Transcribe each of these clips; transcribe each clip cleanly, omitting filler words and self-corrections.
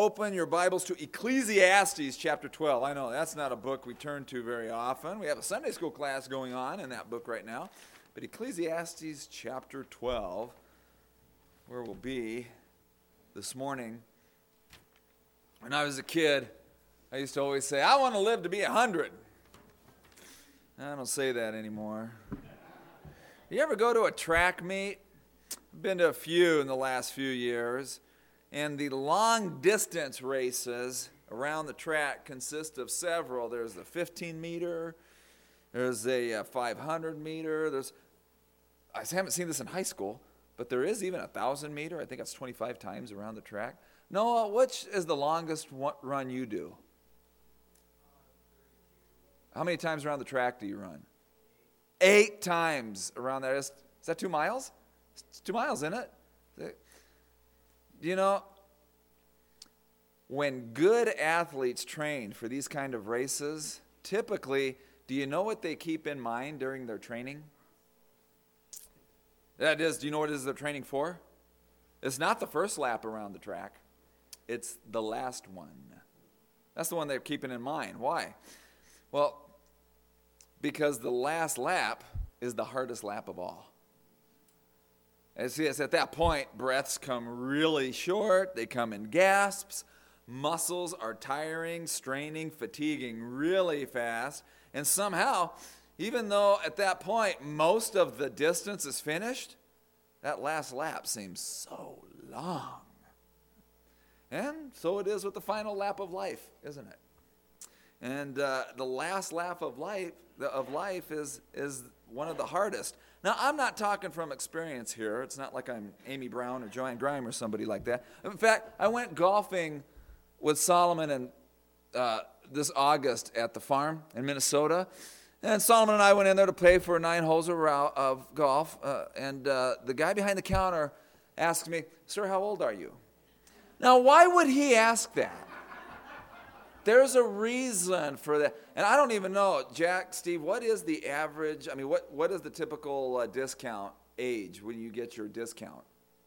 open your Bibles to Ecclesiastes chapter 12. I know that's not a book we turn to very often. We have a Sunday school class going on in that book right now. But Ecclesiastes chapter 12, where we'll be this morning. When I was a kid, I used to always say, I want to live to be 100. I don't say that anymore. You ever go to a track meet? I've been to a few in the last few years. And the long distance races around the track consist of several. There's the 15 meter, there's a 500 meter, I haven't seen this in high school, but there is even a 1,000 meter. I think that's 25 times around the track. Noah, which is the longest run you do? How many times around the track do you run? 8 times around there. Is that 2 miles? It's 2 miles, isn't it? You know, when good athletes train for these kind of races, typically, do you know what they keep in mind during their training? That is, do you know what it is they're training for? It's not the first lap around the track. It's the last one. That's the one they're keeping in mind. Why? Well, because the last lap is the hardest lap of all. And see, it's at that point, breaths come really short. They come in gasps. Muscles are tiring, straining, fatiguing really fast. And somehow, even though at that point most of the distance is finished, that last lap seems so long. And so it is with the final lap of life, isn't it? And the last lap of life is one of the hardest. Now, I'm not talking from experience here. It's not like I'm Amy Brown or Joanne Grime or somebody like that. In fact, I went golfing with Solomon and this August at the farm in Minnesota. And Solomon and I went in there to play for 9 holes of golf. And the guy behind the counter asked me, "Sir, how old are you?" Now, why would he ask that? There's a reason for that. And I don't even know, Jack, Steve, what is the average, what is the typical discount age when you get your discount?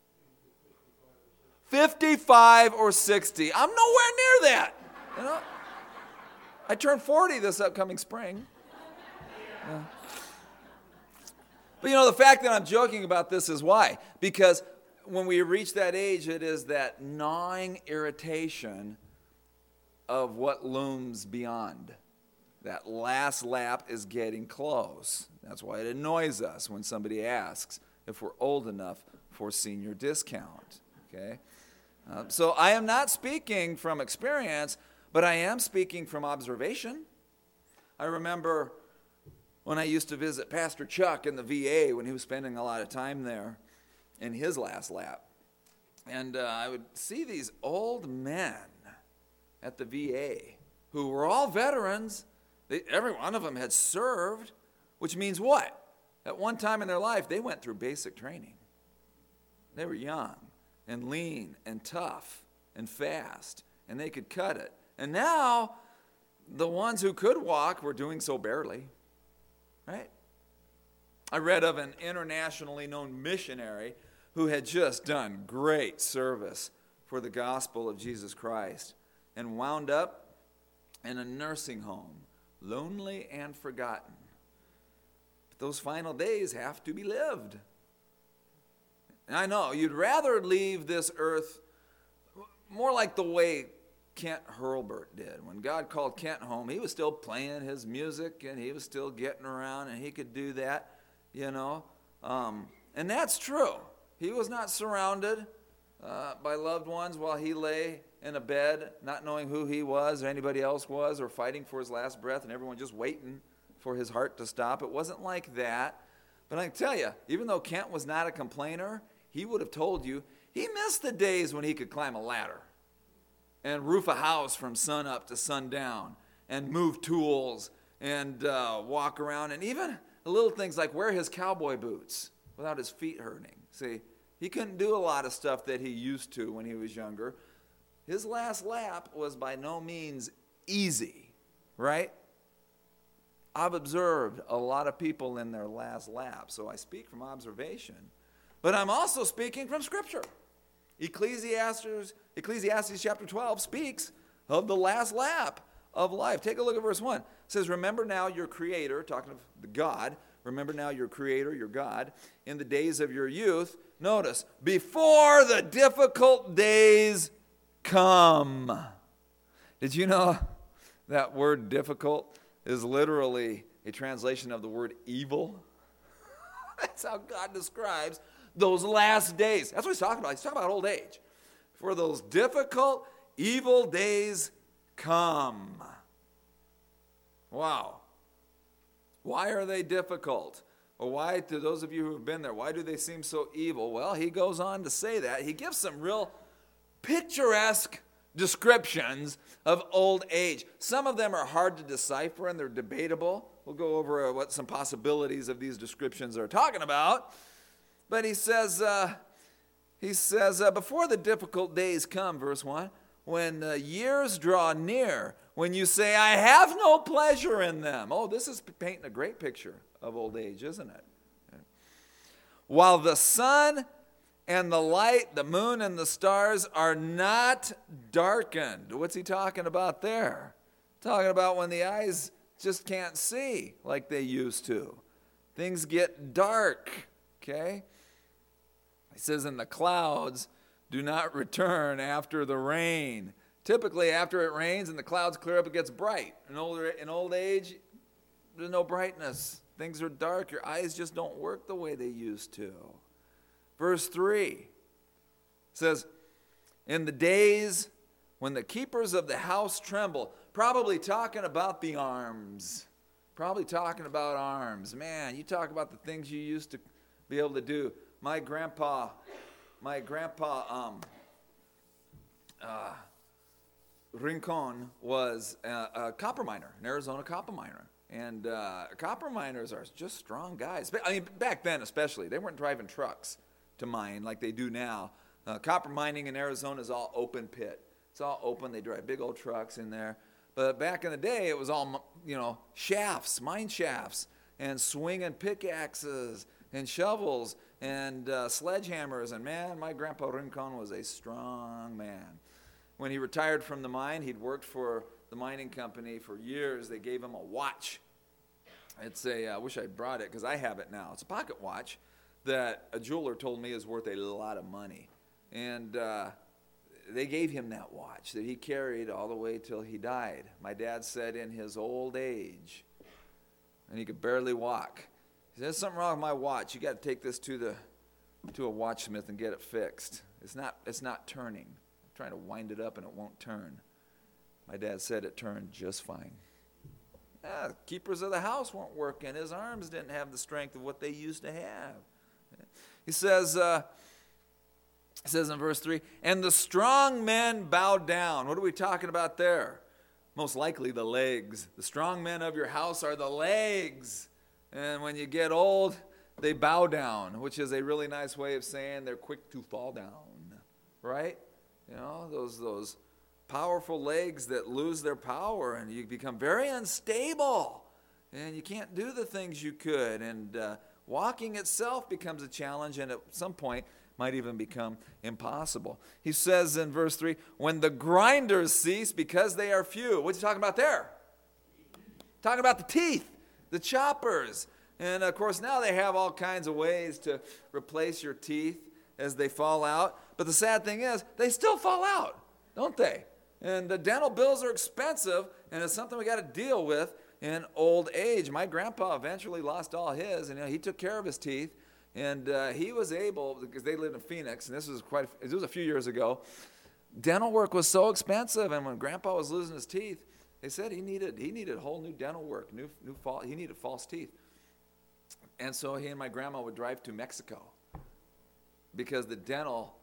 55 or 60. I'm nowhere near that. You know? I turn 40 this upcoming spring. Yeah. But you know, the fact that I'm joking about this is why. Because when we reach that age, it is that gnawing irritation of what looms beyond. That last lap is getting close. That's why it annoys us when somebody asks if we're old enough for senior discount. Okay? So I am not speaking from experience, but I am speaking from observation. I remember when I used to visit Pastor Chuck in the VA when he was spending a lot of time there in his last lap. And I would see these old men at the VA who were all veterans. Every one of them had served, which means what? At one time in their life, they went through basic training. They were young and lean and tough and fast, and they could cut it. And now, the ones who could walk were doing so barely, right? I read of an internationally known missionary who had just done great service for the gospel of Jesus Christ and wound up in a nursing home, lonely and forgotten. But those final days have to be lived. And I know you'd rather leave this earth more like the way Kent Hurlburt did. When God called Kent home, he was still playing his music and he was still getting around and he could do that, you know. And that's true. He was not surrounded by loved ones while he lay in a bed, not knowing who he was or anybody else was, or fighting for his last breath and everyone just waiting for his heart to stop. It wasn't like that. But I can tell you, even though Kent was not a complainer, he would have told you he missed the days when he could climb a ladder and roof a house from sun up to sundown and move tools and walk around, and even little things like wear his cowboy boots without his feet hurting. See, he couldn't do a lot of stuff that he used to when he was younger. His last lap was by no means easy, right? I've observed a lot of people in their last lap, so I speak from observation. But I'm also speaking from Scripture. Ecclesiastes Ecclesiastes chapter 12 speaks of the last lap of life. Take a look at verse 1. It says, remember now your Creator, talking of the God, remember now your Creator, your God, in the days of your youth. Notice, before the difficult days come. Did you know that word difficult is literally a translation of the word evil? That's how God describes those last days. That's what he's talking about. He's talking about old age. For those difficult, evil days come. Wow. Why are they difficult? Or why, to those of you who have been there, why do they seem so evil? Well, he goes on to say that. He gives some real picturesque descriptions of old age. Some of them are hard to decipher and they're debatable. We'll go over what some possibilities of these descriptions are talking about. But he says, before the difficult days come, verse 1, when years draw near, when you say, I have no pleasure in them. Oh, this is painting a great picture of old age, isn't it? While the sun and the light, the moon and the stars are not darkened. What's he talking about there? Talking about when the eyes just can't see like they used to. Things get dark, okay? He says, and the clouds do not return after the rain. Typically, after it rains and the clouds clear up, it gets bright. In old age, there's no brightness. Things are dark. Your eyes just don't work the way they used to. Verse 3 says, in the days when the keepers of the house tremble, probably talking about the arms. Probably talking about arms. Man, you talk about the things you used to be able to do. My grandpa, Rincon was a copper miner, an Arizona copper miner. And copper miners are just strong guys. I mean, back then especially, they weren't driving trucks to mine like they do now. Copper mining in Arizona is all open pit. It's all open. They drive big old trucks in there. But back in the day, it was all, shafts, mine shafts, and swinging pickaxes and shovels and sledgehammers. And man, my grandpa Rincon was a strong man. When he retired from the mine, he'd worked for the mining company for years. They gave him a watch. It's I wish I'd brought it because I have it now. It's a pocket watch that a jeweler told me is worth a lot of money. And they gave him that watch that he carried all the way till he died. My dad said in his old age, and he could barely walk, he said, there's something wrong with my watch. You got to take this to a watchsmith and get it fixed. It's not turning. I'm trying to wind it up and it won't turn. My dad said it turned just fine. Keepers of the house weren't working. His arms didn't have the strength of what they used to have. He says in verse 3, and the strong men bow down. What are we talking about there? Most likely the legs. The strong men of your house are the legs. And when you get old, they bow down, which is a really nice way of saying they're quick to fall down. Right? Those powerful legs that lose their power and you become very unstable and you can't do the things you could, and walking itself becomes a challenge and at some point might even become impossible. He says in verse 3, when the grinders cease because they are few. What's he talking about there? Talking about the teeth, the choppers. And of course now they have all kinds of ways to replace your teeth as they fall out. But the sad thing is they still fall out, don't they? And the dental bills are expensive, and it's something we got to deal with in old age. My grandpa eventually lost all his, and he took care of his teeth, and he was able, because they lived in Phoenix, and this was a few years ago. Dental work was so expensive, and when Grandpa was losing his teeth, they said he needed whole new dental work, he needed false teeth, and so he and my grandma would drive to Mexico because the dental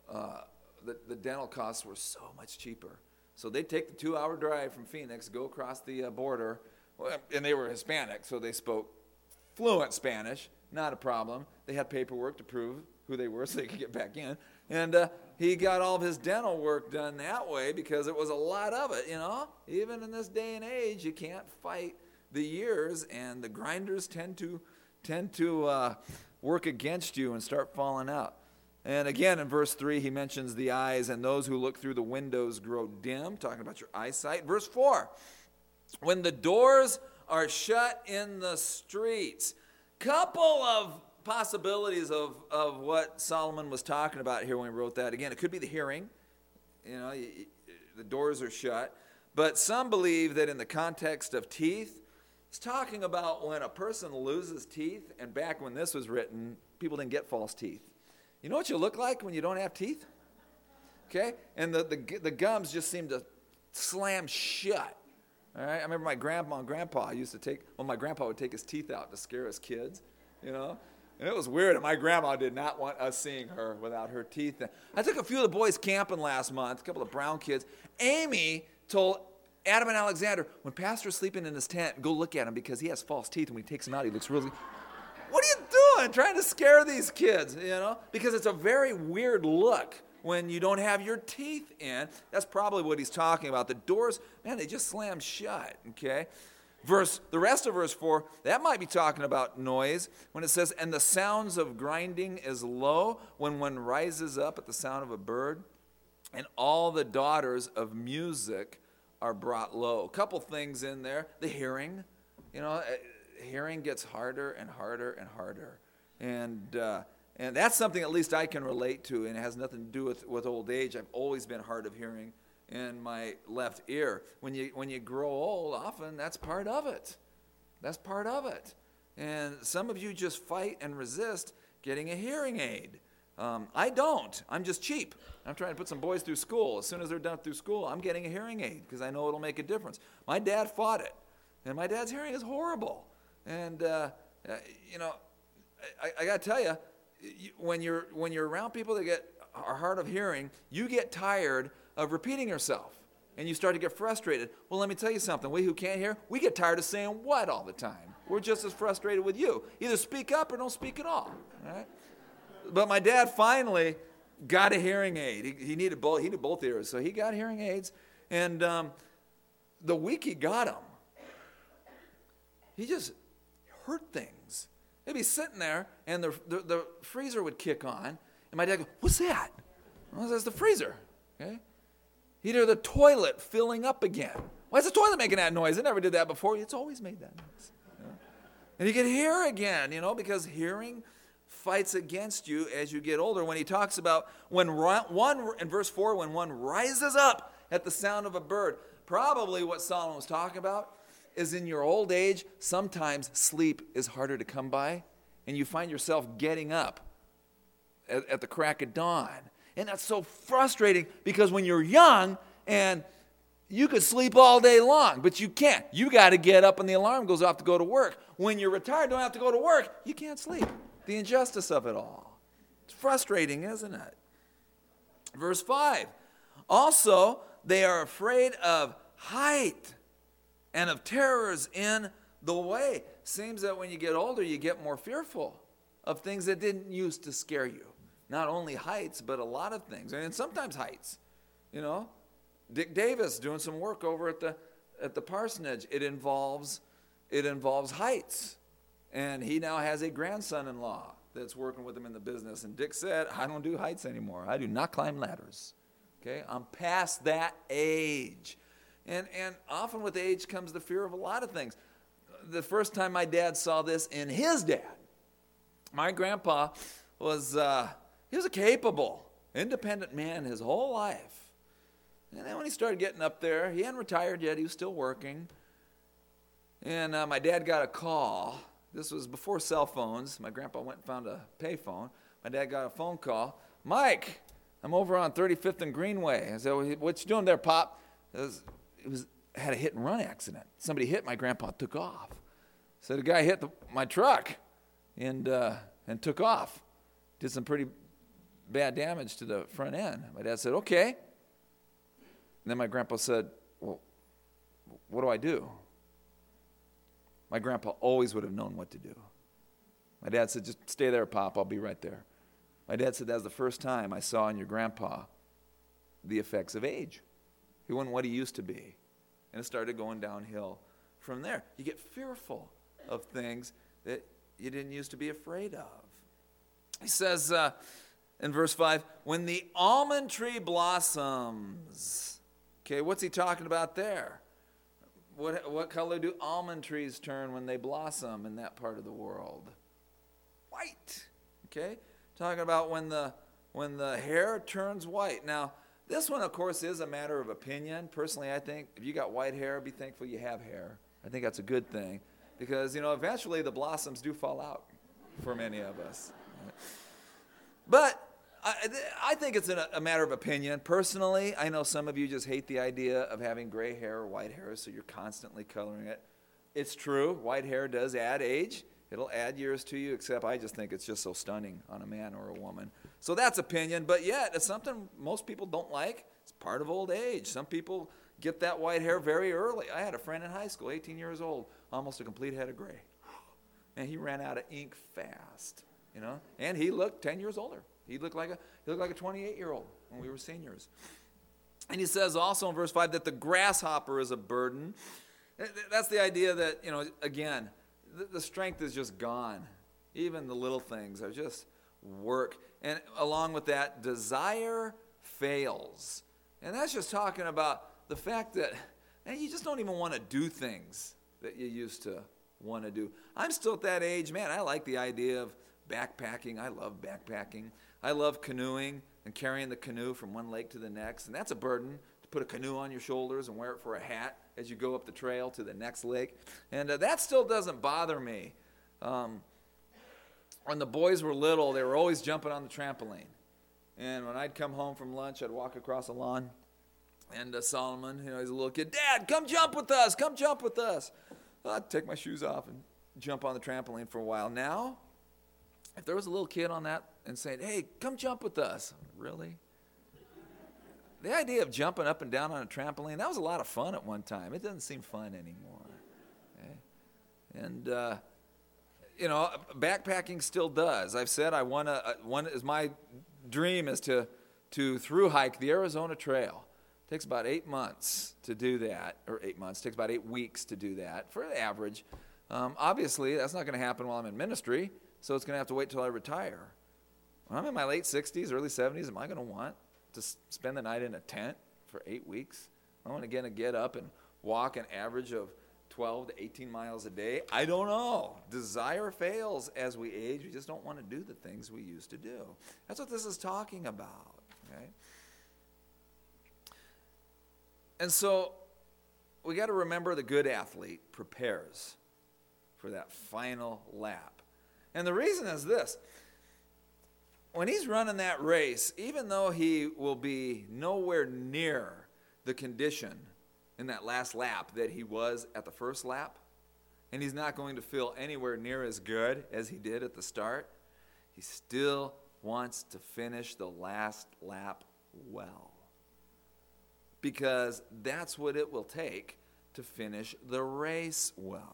costs were so much cheaper. So they'd take the 2-hour drive from Phoenix, go across the border, and they were Hispanic, so they spoke fluent Spanish, not a problem. They had paperwork to prove who they were so they could get back in. And he got all of his dental work done that way because it was a lot of it, Even in this day and age, you can't fight the years, and the grinders tend to work against you and start falling out. And again, in verse 3, he mentions the eyes, and those who look through the windows grow dim, talking about your eyesight. Verse 4, when the doors are shut in the streets. Couple of possibilities of what Solomon was talking about here when he wrote that. Again, it could be the hearing. The doors are shut. But some believe that in the context of teeth, it's talking about when a person loses teeth, and back when this was written, people didn't get false teeth. You know what you look like when you don't have teeth? Okay? And the gums just seem to slam shut. All right? I remember my grandma and grandpa used to take, my grandpa would take his teeth out to scare us kids, And it was weird. And my grandma did not want us seeing her without her teeth. I took a few of the boys camping last month, a couple of brown kids. Amy told Adam and Alexander, when Pastor's sleeping in his tent, go look at him because he has false teeth. And when he takes them out, he looks really... What are you doing trying to scare these kids, Because it's a very weird look when you don't have your teeth in. That's probably what he's talking about. The doors, man, they just slam shut, okay? The rest of verse 4, that might be talking about noise when it says, and the sounds of grinding is low when one rises up at the sound of a bird, and all the daughters of music are brought low. A couple things in there. The hearing, hearing gets harder and harder and harder. And that's something at least I can relate to, and it has nothing to do with old age. I've always been hard of hearing in my left ear. When you grow old, often that's part of it. That's part of it. And some of you just fight and resist getting a hearing aid. I don't. I'm just cheap. I'm trying to put some boys through school. As soon as they're done through school, I'm getting a hearing aid because I know it'll make a difference. My dad fought it, and my dad's hearing is horrible. And I got to tell you, when you're around people that are hard of hearing, you get tired of repeating yourself, and you start to get frustrated. Well, let me tell you something. We who can't hear, we get tired of saying what all the time. We're just as frustrated with you. Either speak up or don't speak at all. Right? But my dad finally got a hearing aid. He needed both ears, so he got hearing aids. And the week he got them, he just heard things. He'd be sitting there, and the freezer would kick on, and my dad would go, what's that? Well, that's the freezer. Okay? He'd hear the toilet filling up again. Why is the toilet making that noise? It never did that before. It's always made that noise. And he could hear again, because hearing fights against you as you get older. When he talks about in verse 4, when one rises up at the sound of a bird, probably what Solomon was talking about is in your old age, sometimes sleep is harder to come by, and you find yourself getting up at the crack of dawn. And that's so frustrating because when you're young and you could sleep all day long, but you can't. You got to get up when the alarm goes off to go to work. When you're retired, don't have to go to work, you can't sleep. The injustice of it all. It's frustrating, isn't it? Verse 5. Also, they are afraid of height and of terrors in the way. Seems that when you get older, you get more fearful of things that didn't used to scare you. Not only heights, but a lot of things. And sometimes heights. Dick Davis doing some work over at the parsonage. It involves heights. And he now has a grandson-in-law that's working with him in the business. And Dick said, I don't do heights anymore. I do not climb ladders. Okay? I'm past that age. And often with age comes the fear of a lot of things. The first time my dad saw this in his dad, my grandpa was... he was a capable, independent man his whole life. And then when he started getting up there, he hadn't retired yet. He was still working. And my dad got a call. This was before cell phones. My grandpa went and found a payphone. My dad got a phone call. Mike, I'm over on 35th and Greenway. I said, what you doing there, Pop? Had a hit and run accident. Somebody hit my grandpa, took off. So the guy hit my truck and took off. Did some pretty bad damage to the front end. My dad said, okay. And then my grandpa said, well, what do I do? My grandpa always would have known what to do. My dad said, just stay there, Pop. I'll be right there. My dad said, that was the first time I saw in your grandpa the effects of age. He wasn't what he used to be. And it started going downhill from there. You get fearful of things that you didn't used to be afraid of. He says, In verse 5, when the almond tree blossoms. Okay, what's he talking about there? What color do almond trees turn when they blossom in that part of the world? White. Okay, talking about when the hair turns white. Now, this one, of course, is a matter of opinion. Personally, I think if you got white hair, be thankful you have hair. I think that's a good thing because, eventually the blossoms do fall out for many of us. But I think it's a matter of opinion. Personally, I know some of you just hate the idea of having gray hair or white hair, so you're constantly coloring it. It's true. White hair does add age. It'll add years to you, except I just think it's just so stunning on a man or a woman. So that's opinion, but yet it's something most people don't like. It's part of old age. Some people get that white hair very early. I had a friend in high school, 18 years old, almost a complete head of gray. And he ran out of ink fast, and he looked 10 years older. He looked like a 28-year-old when we were seniors. And he says also in verse 5 that the grasshopper is a burden. That's the idea that, again, the strength is just gone. Even the little things are just work. And along with that, desire fails. And that's just talking about the fact that you just don't even want to do things that you used to want to do. I'm still at that age, man. I like the idea of backpacking. I love backpacking. I love canoeing and carrying the canoe from one lake to the next. And that's a burden, to put a canoe on your shoulders and wear it for a hat as you go up the trail to the next lake. And that still doesn't bother me. When the boys were little, they were always jumping on the trampoline. And when I'd come home from lunch, I'd walk across the lawn. And Solomon, he's a little kid, Dad, come jump with us, come jump with us. Well, I'd take my shoes off and jump on the trampoline for a while. Now, if there was a little kid on that and saying, hey, come jump with us. Really? The idea of jumping up and down on a trampoline, that was a lot of fun at one time. It doesn't seem fun anymore. Okay? And, backpacking still does. I've said my dream is to through hike the Arizona Trail. It takes about 8 months to do that, or 8 months. It takes about 8 weeks to do that for the average. Obviously, that's not going to happen while I'm in ministry. So it's going to have to wait till I retire. When I'm in my late 60s, early 70s, am I going to want to spend the night in a tent for 8 weeks? I want to get up and walk an average of 12 to 18 miles a day. I don't know. Desire fails as we age. We just don't want to do the things we used to do. That's what this is talking about. Okay? And so we got to remember the good athlete prepares for that final lap. And the reason is this. When he's running that race, even though he will be nowhere near the condition in that last lap that he was at the first lap, and he's not going to feel anywhere near as good as he did at the start, he still wants to finish the last lap well. Because that's what it will take to finish the race well.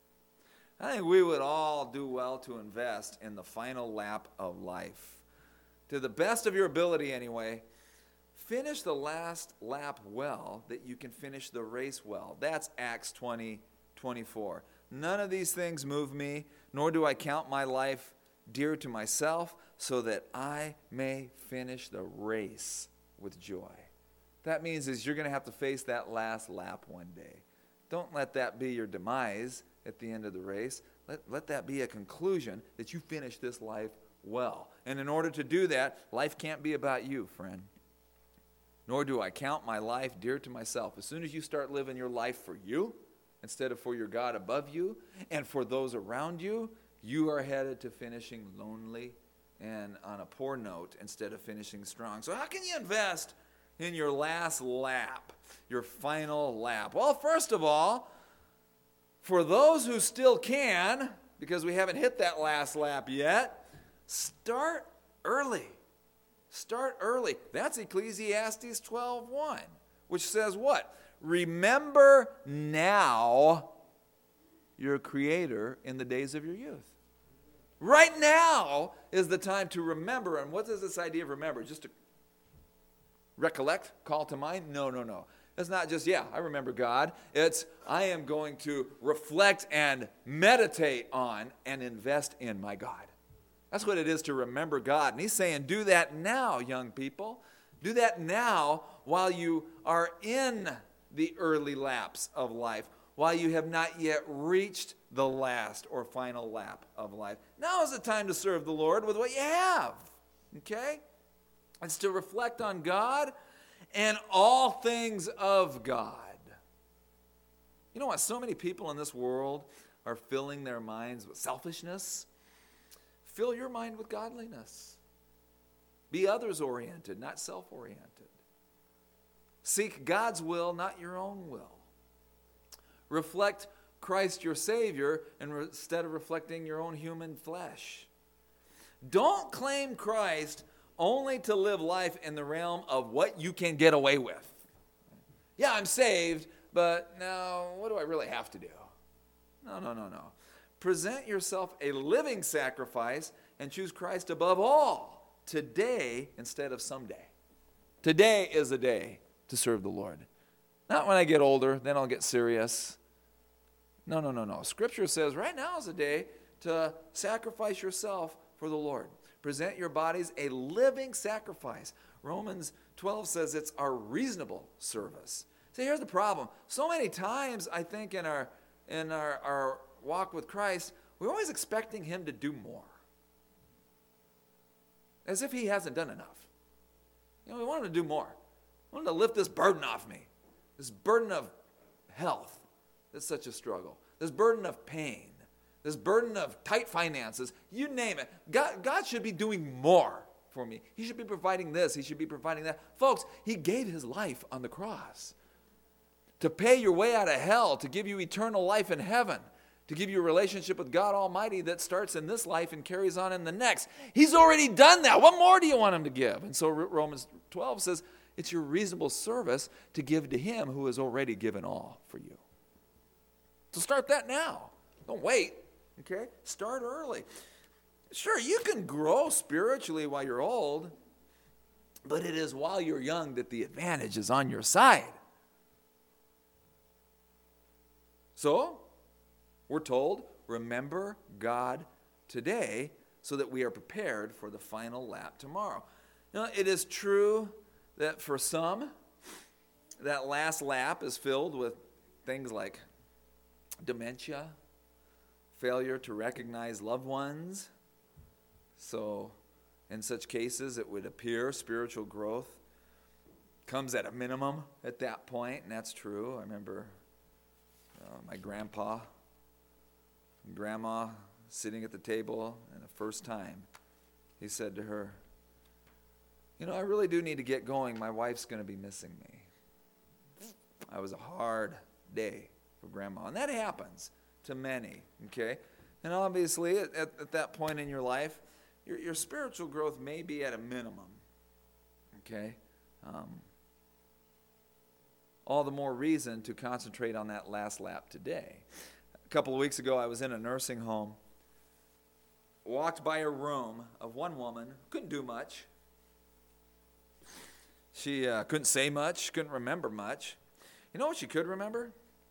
I think we would all do well to invest in the final lap of life. To the best of your ability anyway, finish the last lap well that you can finish the race well. That's Acts 20:24. None of these things move me, nor do I count my life dear to myself, so that I may finish the race with joy. That means is you're going to have to face that last lap one day. Don't let that be your demise at the end of the race. Let that be a conclusion that you finish this life well. And in order to do that, life can't be about you, friend. Nor do I count my life dear to myself. As soon as you start living your life for you, instead of for your God above you, and for those around you, you are headed to finishing lonely and on a poor note instead of finishing strong. So how can you invest in your last lap, your final lap? Well, first of all, for those who still can, because we haven't hit that last lap yet, start early. Start early. That's Ecclesiastes 12:1, which says what? Remember now your Creator in the days of your youth. Right now is the time to remember. And what is this idea of remember? Just to recollect, call to mind? No. It's not just, I remember God. It's, I am going to reflect and meditate on and invest in my God. That's what it is to remember God. And he's saying, do that now, young people. Do that now while you are in the early laps of life, while you have not yet reached the last or final lap of life. Now is the time to serve the Lord with what you have. Okay? It's to reflect on God and all things of God. You know what? So many people in this world are filling their minds with selfishness. Fill your mind with godliness. Be others-oriented, not self-oriented. Seek God's will, not your own will. Reflect Christ your Savior instead of reflecting your own human flesh. Don't claim Christ only to live life in the realm of what you can get away with. Yeah, I'm saved, but now what do I really have to do? No. Present yourself a living sacrifice and choose Christ above all today instead of someday. Today is a day to serve the Lord. Not when I get older, then I'll get serious. No. Scripture says right now is a day to sacrifice yourself for the Lord. Present your bodies a living sacrifice. Romans 12 says it's our reasonable service. See, here's the problem. So many times, I think, in our walk with Christ, we're always expecting him to do more. As if he hasn't done enough. We want him to do more. We want him to lift this burden off me. This burden of health that's such a struggle. This burden of pain. This burden of tight finances. You name it. God should be doing more for me. He should be providing this. He should be providing that. Folks, he gave his life on the cross to pay your way out of hell, to give you eternal life in heaven, to give you a relationship with God Almighty that starts in this life and carries on in the next. He's already done that. What more do you want him to give? And so Romans 12 says it's your reasonable service to give to him who has already given all for you. So start that now. Don't wait. Okay? Start early. Sure, you can grow spiritually while you're old, but it is while you're young that the advantage is on your side. So, we're told, remember God today so that we are prepared for the final lap tomorrow. Now, it is true that for some, that last lap is filled with things like dementia, failure to recognize loved ones. So, in such cases, it would appear spiritual growth comes at a minimum at that point, and that's true. I remember my grandpa and grandma sitting at the table, and the first time he said to her, I really do need to get going. My wife's going to be missing me. That was a hard day for grandma, and that happens to many, okay? And obviously, at that point in your life, your spiritual growth may be at a minimum, okay? All the more reason to concentrate on that last lap today. A couple of weeks ago, I was in a nursing home, walked by a room of one woman, couldn't do much. She couldn't say much, couldn't remember much. You know what she could remember?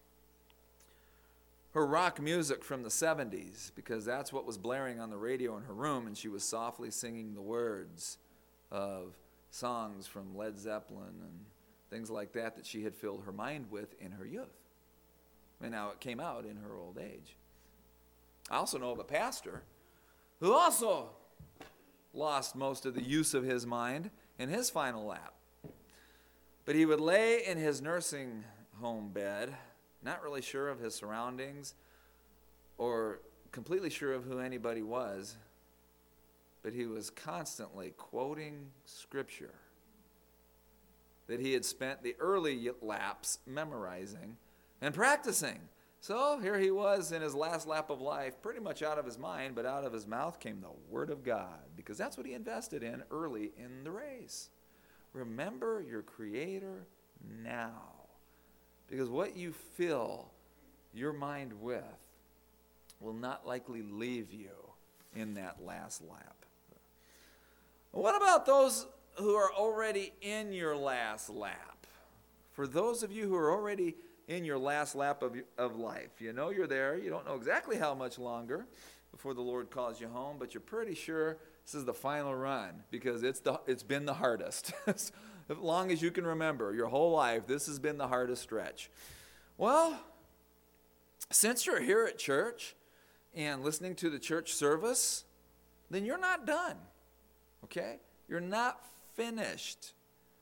Her rock music from the 70s, because that's what was blaring on the radio in her room, and she was softly singing the words of songs from Led Zeppelin and things like that she had filled her mind with in her youth. And now it came out in her old age. I also know of a pastor who also lost most of the use of his mind in his final lap. But he would lay in his nursing home bed, not really sure of his surroundings or completely sure of who anybody was, but he was constantly quoting Scripture that he had spent the early laps memorizing and practicing. So here he was in his last lap of life, pretty much out of his mind, but out of his mouth came the Word of God, because that's what he invested in early in the race. Remember your Creator now, because what you fill your mind with will not likely leave you in that last lap. What about those who are already in your last lap? For those of you who are already in your last lap of life, you know you're there, you don't know exactly how much longer, before the Lord calls you home, but you're pretty sure this is the final run because it's been the hardest. As long as you can remember, your whole life, this has been the hardest stretch. Well, since you're here at church and listening to the church service, then you're not done, okay? You're not finished.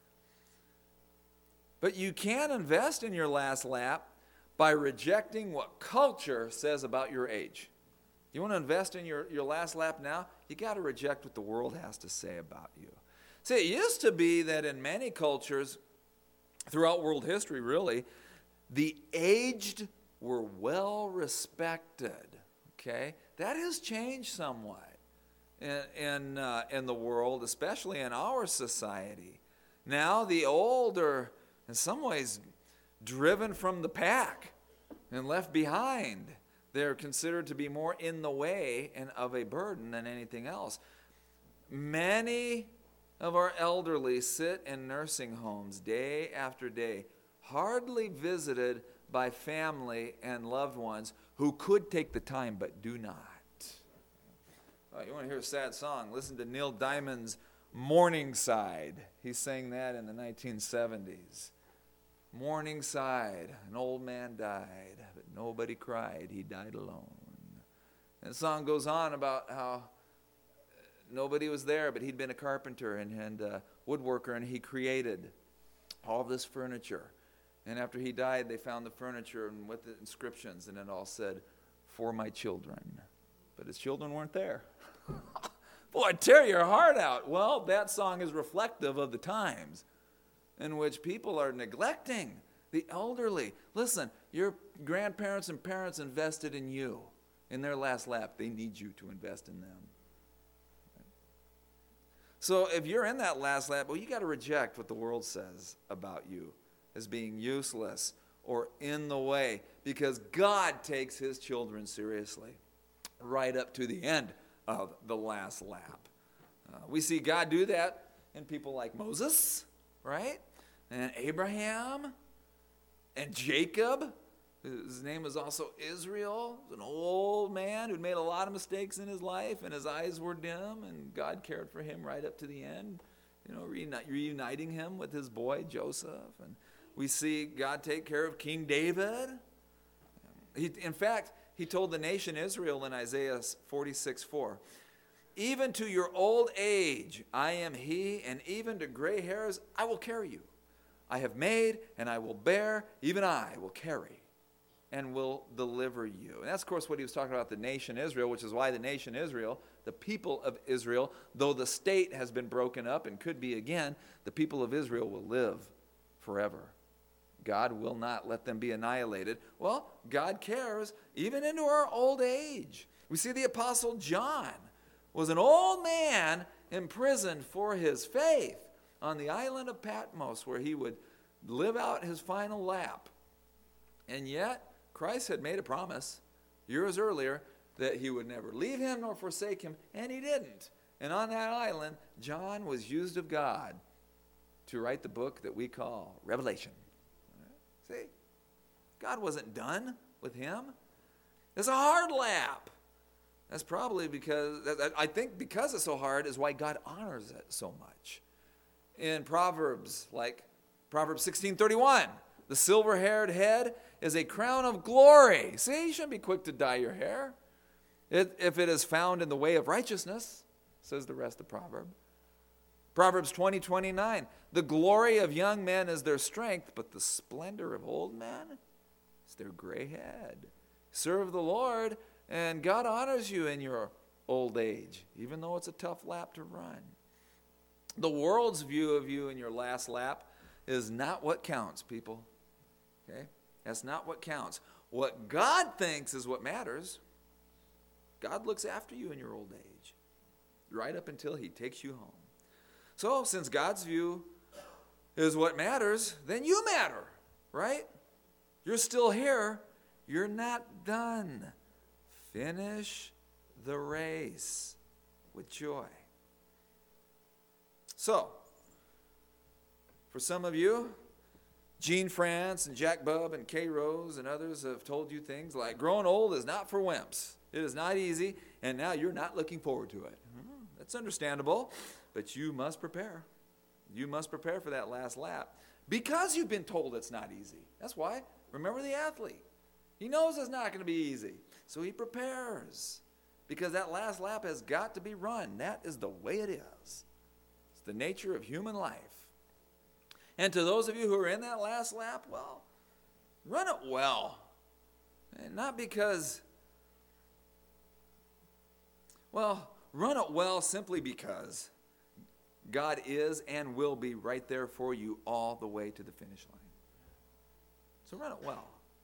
But you can invest in your last lap by rejecting what culture says about your age. You want to invest in your last lap now? You got to reject what the world has to say about you. See, it used to be that in many cultures, throughout world history really, the aged were well respected. Okay? That has changed somewhat in the world, especially in our society. Now the old are in some ways driven from the pack and left behind. They're considered to be more in the way and of a burden than anything else. Many of our elderly sit in nursing homes day after day, hardly visited by family and loved ones who could take the time but do not. Oh, you want to hear a sad song? Listen to Neil Diamond's Morningside. He sang that in the 1970s. Morningside, an old man died, but nobody cried, he died alone. And the song goes on about how nobody was there, but he'd been a carpenter and a woodworker, and he created all this furniture. And after he died, they found the furniture and with the inscriptions, and it all said, "For my children." But his children weren't there. Boy, tear your heart out. Well, that song is reflective of the times in which people are neglecting the elderly. Listen, your grandparents and parents invested in you in their last lap. They need you to invest in them. So if you're in that last lap, well, you got to reject what the world says about you as being useless or in the way, because God takes his children seriously right up to the end of the last lap. We see God do that in people like Moses, right? And Abraham and Jacob. His name was also Israel. He was an old man who'd made a lot of mistakes in his life, and his eyes were dim, and God cared for him right up to the end, reuniting him with his boy Joseph. And we see God take care of King David. In fact, he told the nation Israel in Isaiah 46:4, "Even to your old age I am he, and even to gray hairs I will carry you. I have made, and I will bear, even I will carry and will deliver you." And that's, of course, what he was talking about, the nation Israel, which is why the nation Israel, the people of Israel, though the state has been broken up and could be again, the people of Israel will live forever. God will not let them be annihilated. Well, God cares even into our old age. We see the Apostle John was an old man imprisoned for his faith on the island of Patmos, where he would live out his final lap. And yet, Christ had made a promise years earlier that he would never leave him nor forsake him, and he didn't. And on that island, John was used of God to write the book that we call Revelation. See? God wasn't done with him. It's a hard lap. That's probably because, I think because it's so hard is why God honors it so much. In Proverbs, like Proverbs 16:31, the silver-haired head is a crown of glory. See, you shouldn't be quick to dye your hair. If it is found in the way of righteousness, says the rest of the proverb. Proverbs 20:29, the glory of young men is their strength, but the splendor of old men is their gray head. Serve the Lord, and God honors you in your old age, even though it's a tough lap to run. The world's view of you in your last lap is not what counts, people. Okay? That's not what counts. What God thinks is what matters. God looks after you in your old age, right up until he takes you home. So, since God's view is what matters, then you matter, right? You're still here. You're not done. Finish the race with joy. So, for some of you, Gene France and Jack Bubb and Kay Rose and others have told you things like, growing old is not for wimps. It is not easy, and now you're not looking forward to it. That's understandable, but you must prepare. You must prepare for that last lap because you've been told it's not easy. That's why. Remember the athlete. He knows it's not going to be easy, so he prepares because that last lap has got to be run. That is the way it is. It's the nature of human life. And to those of you who are in that last lap, well, run it well. And not because, well, run it well simply because God is and will be right there for you all the way to the finish line. So run it well.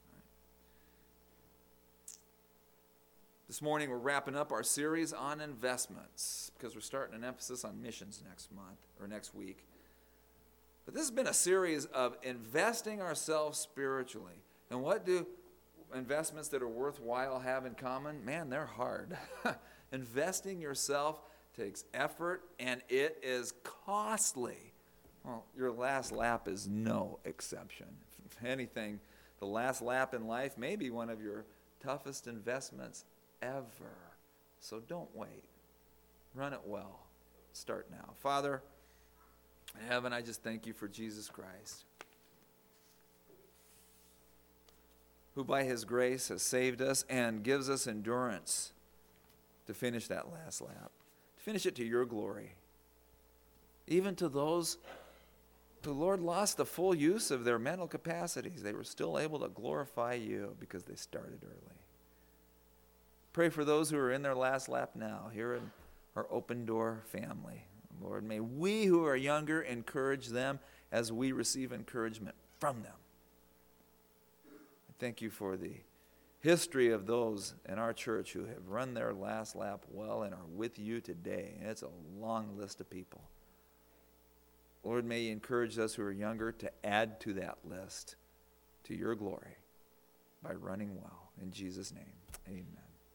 This morning we're wrapping up our series on investments because we're starting an emphasis on missions next month or next week. But this has been a series of investing ourselves spiritually. And what do investments that are worthwhile have in common? Man, they're hard. Investing yourself takes effort and it is costly. Well, your last lap is no exception. If anything, the last lap in life may be one of your toughest investments ever. So don't wait. Run it well. Start now. Father in heaven, I just thank you for Jesus Christ, who by his grace has saved us and gives us endurance to finish that last lap, to finish it to your glory. Even to those who, Lord, lost the full use of their mental capacities, they were still able to glorify you because they started early. Pray for those who are in their last lap now, here in our Open Door family. Lord, may we who are younger encourage them as we receive encouragement from them. I thank you for the history of those in our church who have run their last lap well and are with you today. And it's a long list of people. Lord, may you encourage us who are younger to add to that list to your glory by running well. In Jesus' name, amen.